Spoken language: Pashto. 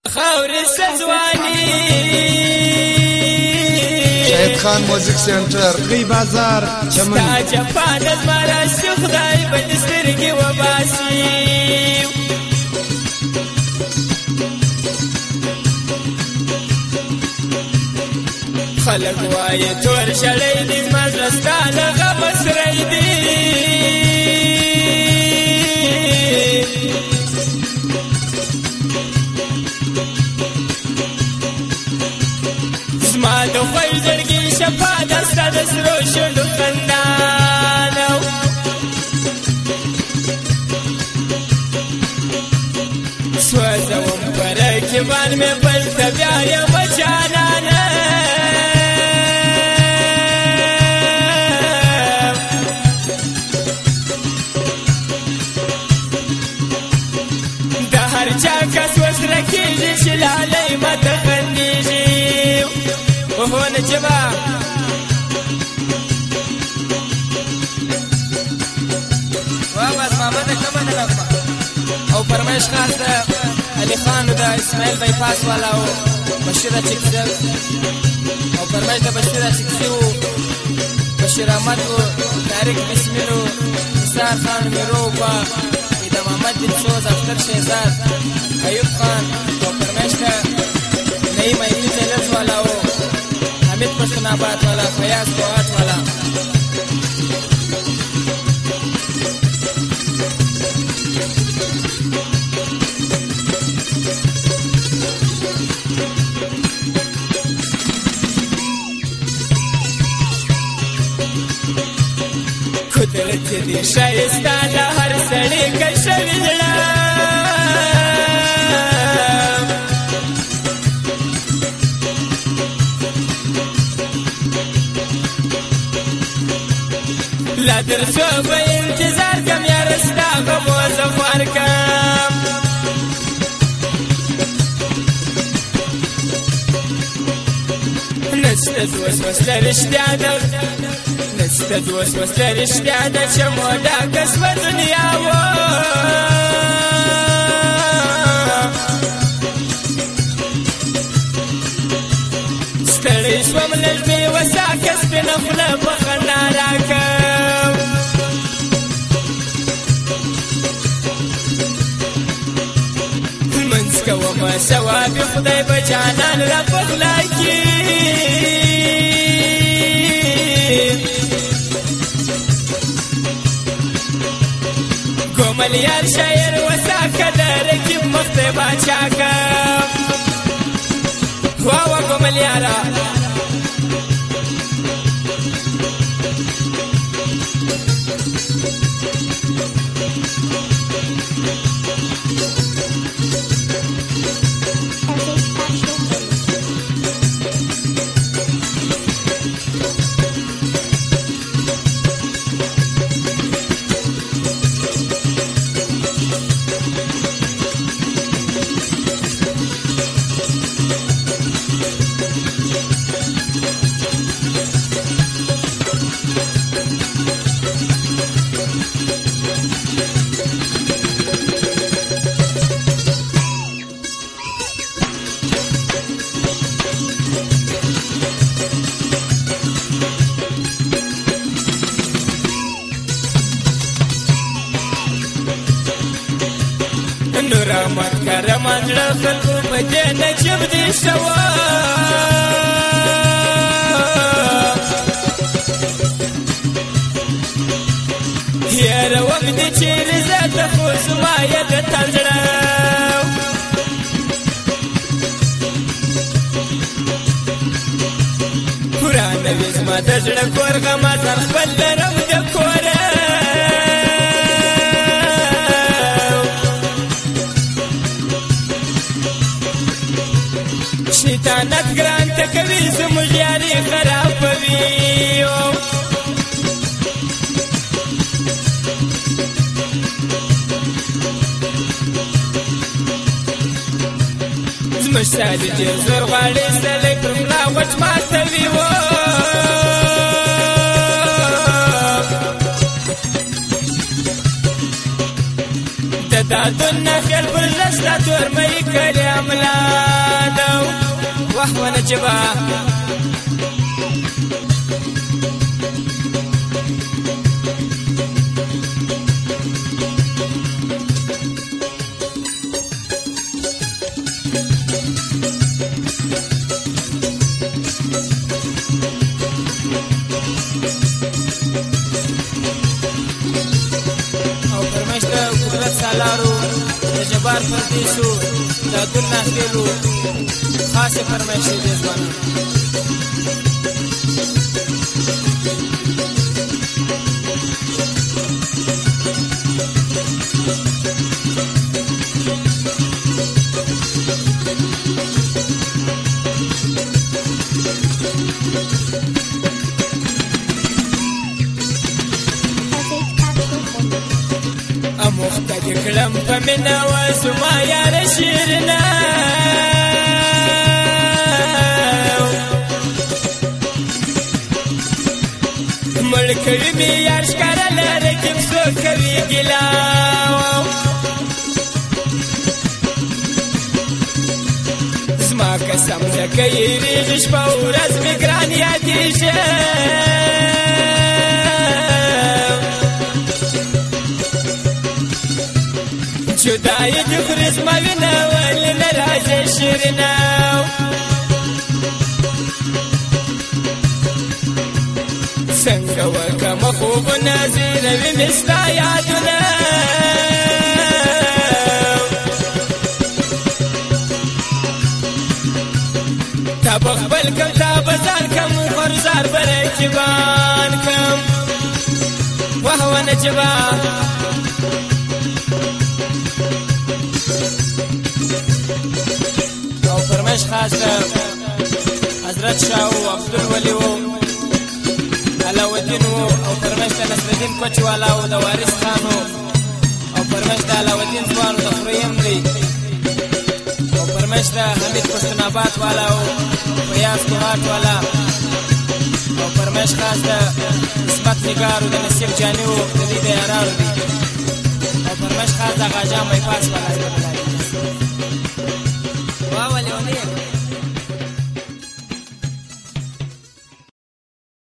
خاورې سزواني شهید خان موزیک سنټر غي بازار چمن ستا جفا د زما راشي خدای به دې سترګې وباسي خلک وایي تور شړی دي زما زړه ستا له غمه سری دي زما د خوی زړګي شفا ده ستا د سرو شونډو خندانه سوځوم په رقیبان مې بل ته بیا یم جانانه د هر چا کس وسره کېږي چې لالی ماته خندېږي وهو نجبه بس محمد کمه نه لګما او فرمایش خاص د علي خان او د اسماعیل بایپاس والا او بشیر چکسي او فرمایش د بشیر چکسي او بشیر احمد او طارق بسمل او نثار خان میروبا د محمد بن سوز اختر شهزاد ایوب خان او فرمایش د نعیم ایوب چلز والا او حمید پښتون آباد والا فیاض فؤاد والا قدرت دې ښایسته د هر سړي کشوي زړه لا درسو په انتظار کم یاره ستا غمو زه خوار کم نسته دوست وسله رښتیا ده نسته دوست وسله رښتیا ده چې موده کسبه دنیا وه ستړی شوم لږ مې وساکه سپینه خوله په خندا راکړم لمونځ کومه ثواب خدای به جانان را په غلا کړي ګومل یار شاعر وساکه د رقیب مخ ته باچا کړم واوا ګومل یاره نور احمد کرمان زړه خلکو په دې نجیب دې شوه هېروم دې چیرې زه ته خو زما یې د تن زړه پرانه وي زما د زړه کور غمه ځان خپل لرم د کوره شیطانت ګران ته کوي زموږ یاري خرابوي زموږ سادي ډېر زور غواړي سلی پر ملا وچ ماتوي د دادون نخل پر لسلا تور مې کړي عملا وهو نجبا سالارو د جبار پردیسو د عبدال ناصرلو خاصه فرمایش دي ځوانان مختد کلم فمنا وزما یار شیرنا ملکوی می یار شکر لرکم سو کوي گلاو زما قسم زکی ریغش په ورځ می ګران یادیږي جدای د خرس مغنا ول نراز شیرنا څنګه وکم خوب نظر وی مستا یادونه تب خپل کم تب زار کم خرزار برکبان کم وهو نجبا فرمایش خاص حضرت شاه او عبدالولی او علاوالدین او فرمایش نصرالدین کوچ والا او د وارث خان او فرمایش د علاوالدین ځوان د خریم دی او فرمایش د حمید پښتون آباد والا او فیاض کوهات والا او فرمایش خاص د اسمت نگار او د نصیب جانی او د دې د یارانو دی او فرمایش خاص د غاجا مې پاس والا